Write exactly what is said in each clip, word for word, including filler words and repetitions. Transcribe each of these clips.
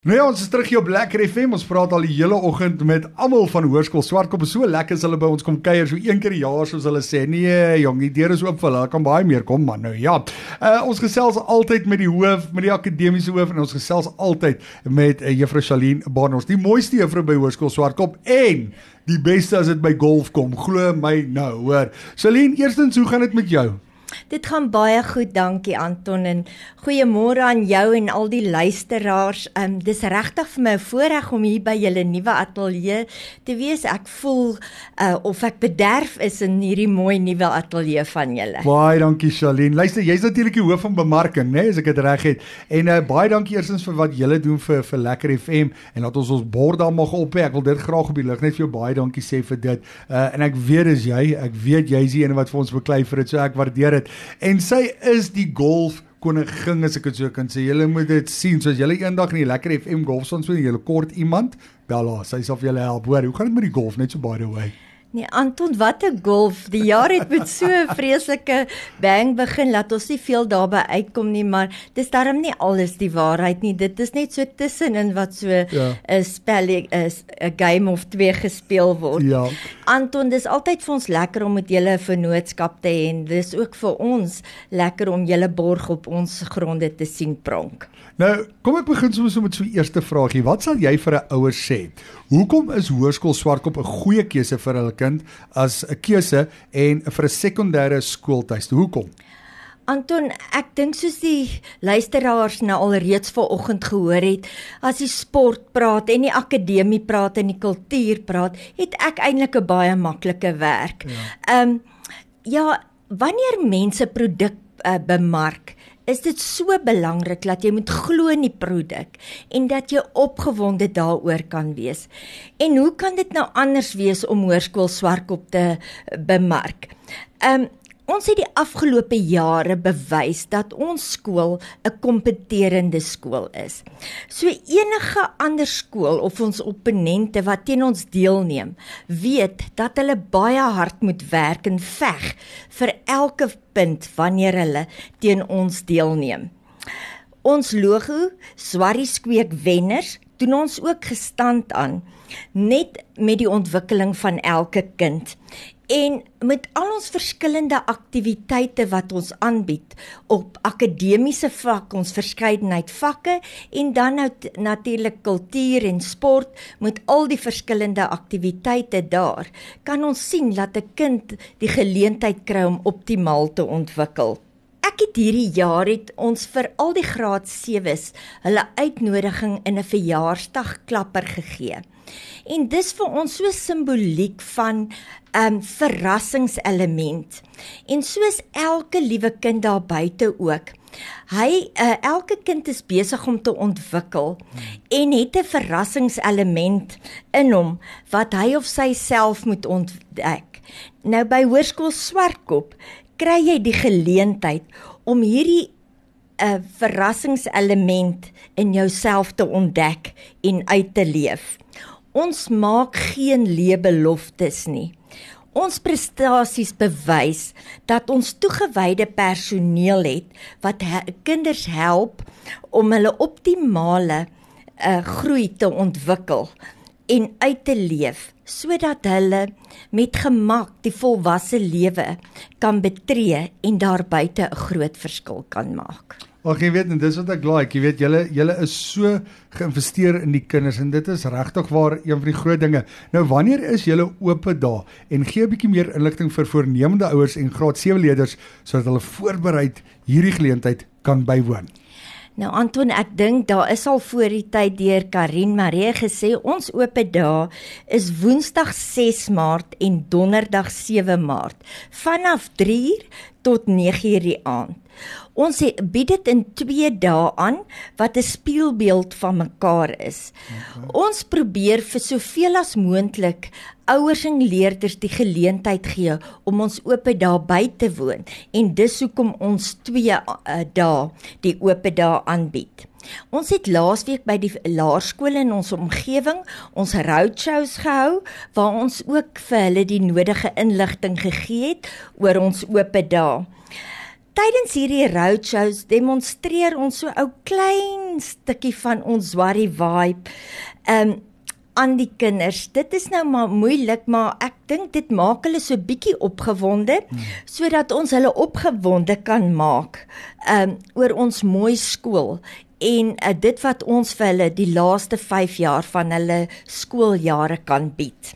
Nou ja, ons is terug hier op Lekker F M, ons praat al die hele oggend met almal van Hoërskool Swartkop, so lekker as hulle by ons kom kuier, so een keer die jaar soos hulle sê, nee jong, die deur is oop vir hulle, daar kan baie meer kom man, nou ja, uh, ons gesels altyd met die hoof, met die akademiese hoof, en ons gesels altyd met uh, juffrou Charlene Barnard, die mooiste juffrou by Hoërskool Swartkop, en die beste as dit by golf kom, glo my nou, hoor. Charlene, eerstens, hoe gaan dit met jou? Dit gaan baie goed, dankie Anton, en goeiemôre aan jou en al die luisteraars. Um, dis regtig vir my 'n voorreg om hier by julle nuwe ateljee te wees. Ek voel uh, of ek bederf is in hierdie mooi nuwe ateljee van julle. Baie dankie Charlene. Luister, jy's natuurlik die hoof van bemarking, né, as ek dit reg het. En uh, baie dankie eerstens vir wat julle doen vir vir Lekker F M en dat ons ons bord daar mag op hê. Ek wil dit graag op die lig net vir jou baie dankie sê vir dit. Uh, en ek weet dis jy, ek weet jy's die een wat vir ons beklei vir dit, so ek waardeer dit. En sy is die golf koningin, as ek het so kan sê. Julle moet dit sien, soos julle eendag in die Lekker F M golf staan, so julle kort iemand, bel haar, sy sal vir julle help. Hoor, hoe gaan dit met die golf, net so by the way? Nee, Anton, wat 'n golf. Die jaar het met so 'n vreeslike bang begin, laat ons nie veel daarby uitkom nie, maar dis darm nie alles die waarheid nie. Dit is net so tussenin wat so 'n ja. spel, 'n game of twee gespeel word. Ja. Anton, dis altyd vir ons lekker om met julle 'n vennootskap te hê en dis ook vir ons lekker om julle borg op ons gronde te sien pronk. Nou, kom ek begin soms met so 'n eerste vraagie. Wat sal jy vir 'n ouer sê? Hoekom is Hoërskool Swartkop 'n goeie keuse vir hulle kind as 'n keuse en vir 'n sekondêre skooltuiste? Hoekom? Anton, ek dink soos die luisteraars nou al reeds vanoggend gehoor het, as die sport praat en die akademie praat en die kultuur praat, het ek eintlik 'n baie maklike werk. Ja, um, ja wanneer mense produk uh, bemark, is dit so belangrik dat jy moet glo in die produk en dat jy opgewonde daaroor kan wees. En hoe kan dit nou anders wees om Hoërskool Swartkop te bemark? Um, ons het die afgelope jare bewys dat ons skool 'n kompeterende skool is. So enige ander skool of ons opponente wat teen ons deelneem, weet dat hulle baie hard moet werk en veg vir elke punt wanneer hulle teen ons deelneem. Ons logo, Swarrie Skweek Wenners, doen ons ook gestand aan, net met die ontwikkeling van elke kind. En met al ons verskillende aktiwiteite wat ons aanbied op akademiese vlak, ons verskeidenheid vakke en dan nou natuurlik kultuur en sport met al die verskillende aktiwiteite daar, kan ons sien dat 'n kind die geleentheid kry om optimaal te ontwikkel. Ek het hierdie jaar het ons vir al die graad sewes hulle uitnodiging in 'n verjaarsdagklapper gegee. En dis vir ons so simboliek van um, verrassingselement. En soos elke liewe kind daar buite ook, hy, uh, elke kind is besig om te ontwikkel en het 'n verrassingselement in hom wat hy of sy self moet ontdek. Nou by Hoërskool Swartkop kry jy die geleentheid om hierdie 'n uh, verrassingselement in jouself te ontdek en uit te leef. Ons maak geen leebeloftes nie. Ons prestasies bewys dat ons toegewyde personeel het wat he- kinders help om hulle optimale uh, groei te ontwikkel en uit te leef, sodat hulle met gemak die volwasse lewe kan betree en daar buite 'n groot verskil kan maak. Ag, jy weet, en dis wat ek like, jy weet, julle julle is so geïnvesteer in die kinders, en dit is regtig waar een van die groot dinge. Nou, wanneer is julle oop daar, en gee 'n bietjie meer inligting vir voornemende ouers en graad sewe leerders, sodat hulle voorbereid hierdie geleentheid kan bywoon? Nou Anton, ek dink daar is al voor die tyd deur Karin Marie gesê, ons oop dae is Woensdag ses Maart en Donderdag sewe Maart, vanaf drie uur tot nege uur die aand. Ons bied dit in twee dae aan, wat 'n spieelbeeld van mekaar is. Okay. Ons probeer vir soveel as moontlik ouers en leerders die geleentheid gee om ons oop dae by te woon, en dis hoekom ons twee uh, dae die oop dae aanbied. Ons het laasweek by die laerskole in ons omgewing ons roadshows gehou, waar ons ook vir hulle die nodige inligting gegee het oor ons oop dae. tydens hierdie roadshows demonstreer ons so 'n klein stukkie van ons Zwarie vibe um, aan die kinders. Dit is nou maar moeilik, maar ek dink dit maak hulle so bietjie opgewonde, hmm. sodat ons hulle opgewonde kan maak um, oor ons mooi skool. En uh, dit wat ons vir hulle die laaste vyf jaar van hulle skooljare kan bied.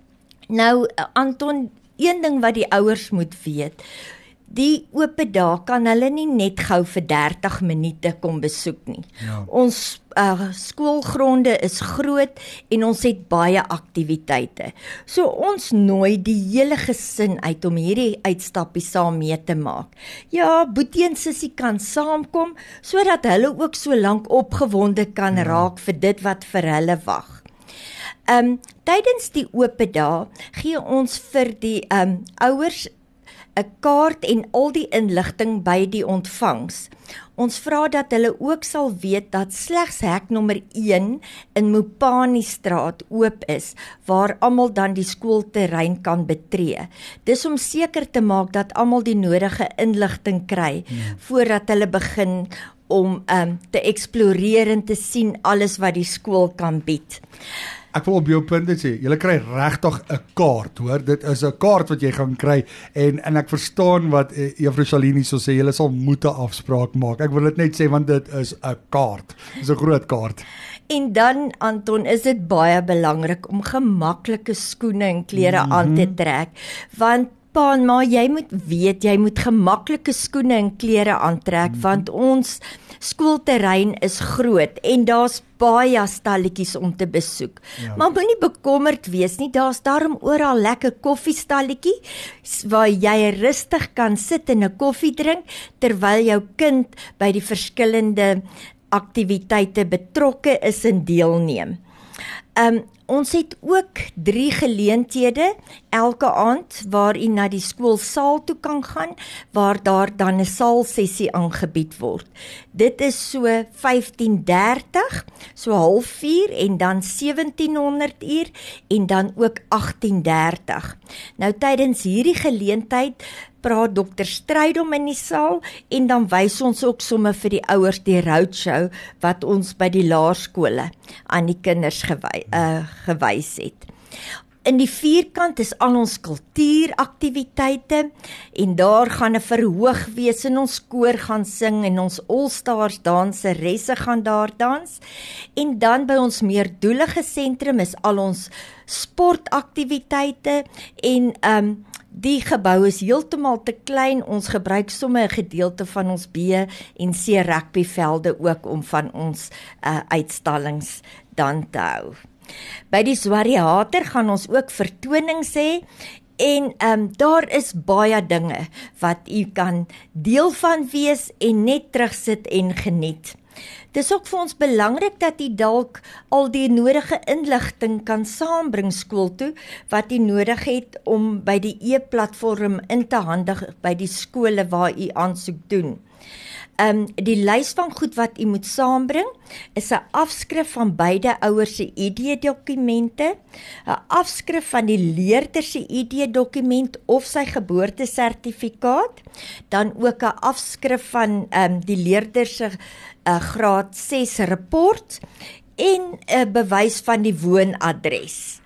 Nou, Anton, een ding wat die ouers moet weet, die oop dae kan hulle nie net gou vir dertig minute kom besoek nie. Ja. Ons uh, skoolgronde is groot en ons het baie aktiwiteite. So ons nooi die hele gesin uit om hierdie uitstappie saam mee te maak. Ja, Boetie en Sissie kan saamkom, sodat hulle ook so lank opgewonde kan ja. raak vir dit wat vir hulle wag. Um, tydens die oop dae gee ons vir die um, ouers 'n kaart en al die inligting by die ontvangs. Ons vra dat hulle ook sal weet dat slegs hek nommer een in Mopani straat oop is, waar almal dan die skoolterrein kan betree. Dis om seker te maak dat almal die nodige inligting kry, ja. voordat hulle begin om um, te eksploreer en te sien alles wat die skool kan bied. Ek wil op jou punt sê, jy kry regtig 'n kaart, hoor. Dit is 'n kaart wat jy gaan kry en en ek verstaan wat eh, Juffrou Shalini so sê, jy sal moet 'n afspraak maak. Ek wil dit net sê want dit is 'n kaart. Dis 'n groot kaart. En dan, Anton, is dit baie belangrik om gemaklike skoene en klere mm-hmm. aan te trek, want pa en ma, jy moet weet, jy moet gemaklike skoene en klere aantrek, mm-hmm. want ons skoolterrein is groot en daar's baie stalletjies om te besoek. Ja. Maar moenie bekommerd wees nie, daar's daarom oral lekker koffiestalletjie waar jy rustig kan sit en 'n koffie drink terwyl jou kind by die verskillende aktiwiteite betrokke is en deelneem. Um, ons het ook drie geleenthede elke aand waar u na die skoolsaal toe kan gaan, waar daar dan 'n saalsessie aangebied word. Dit is so vyftien dertig, so half vier en dan sewentien honderd uur en dan ook agttien dertig. Nou tydens hierdie geleentheid praat dokter Strydom in die saal en dan wys ons ook sommer vir die ouers die roadshow wat ons by die laerskole aan die kinders gewy, uh, gewys het. In die vierkant is al ons kultuuraktiwiteite en daar gaan 'n verhoog wees en ons koor gaan sing en ons All-Stars danseresse gaan daar dans. En dan by ons meerdoelige sentrum is al ons sportaktiwiteite en um, die gebou is heeltemal te klein. Ons gebruik sommer 'n gedeelte van ons B en C rugbyvelde ook om van ons uh, uitstallings dan te hou. By die Zwarihater gaan ons ook vertonings hê en um, daar is baie dinge wat u kan deel van wees en net terugsit en geniet. Dis ook vir ons belangrik dat u dalk al die nodige inligting kan saambring skool toe wat u nodig het om by die e-platform in te handig by die skole waar u aansoek doen. Um, die lys van goed wat u moet saambring is 'n afskrif van beide ouers se I D-dokumente, 'n afskrif van die leerder se I D-dokument of sy geboortesertifikaat, dan ook 'n afskrif van um, die leerder se uh, graad ses rapport en 'n uh, bewys van die woonadres.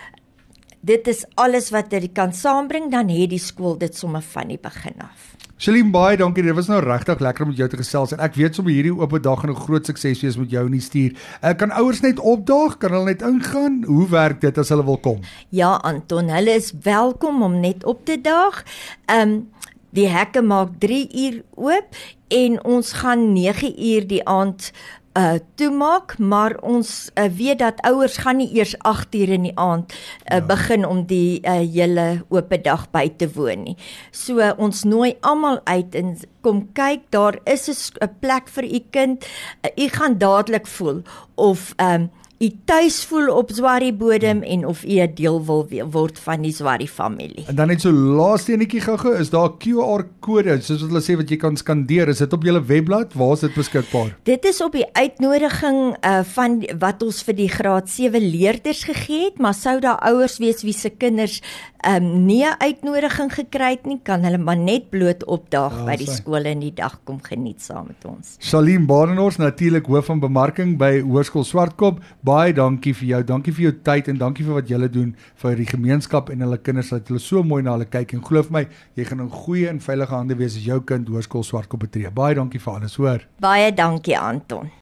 Dit is alles wat jy kan saambring, dan het die skool dit sommer van die begin af. Shalien, baie dankie, dit was nou regtig lekker om met jou te gesels en ek weet sommer hierdie oop dag gaan 'n groot sukses wees met jou in die stuur. Uh, kan ouers net opdaag, kan hulle net ingaan? Hoe werk dit as hulle wil kom? Ja, Anton, hulle is welkom om net op te daag. Um, die hekke maak drie uur oop en ons gaan nege uur die aand Uh, toemaak, maar ons uh, weet dat ouers gaan nie eers agt uur in die aand uh, ja. begin om die uh, hele oop dag by te woon nie. So uh, ons nooi almal uit en kom kyk, daar is 'n plek vir u kind. Uh, u gaan dadelik voel of um, u tuis voel op Zwarie bodem en of u 'n deel wil word van die Zwarie familie. En dan net so laaste enetjie gou-gou, is daar Q R kode, soos wat hulle sê wat jy kan skandeer. Is dit op julle webblad? Waar is dit beskikbaar? Dit is op die uitnodiging uh, van wat ons vir die graad sewe leerders gegee het, maar sou daar ouers wees wie se kinders um, nie 'n uitnodiging gekry het nie, kan hulle maar net bloot opdaag Ja, by die sy. skole en die dag kom geniet saam met ons. Charlene Badenhorst, natuurlik hoof van bemarking by Hoërskool Swartkop. Baie dankie vir jou. Dankie vir jou tyd en dankie vir wat julle doen vir die gemeenskap en hulle kinders, dat hulle so mooi na hulle kyk. En glo my, jy gaan in goeie en veilige hande wees as jou kind Hoërskool Swartkop betree. Baie dankie vir alles, hoor. Baie dankie Anton.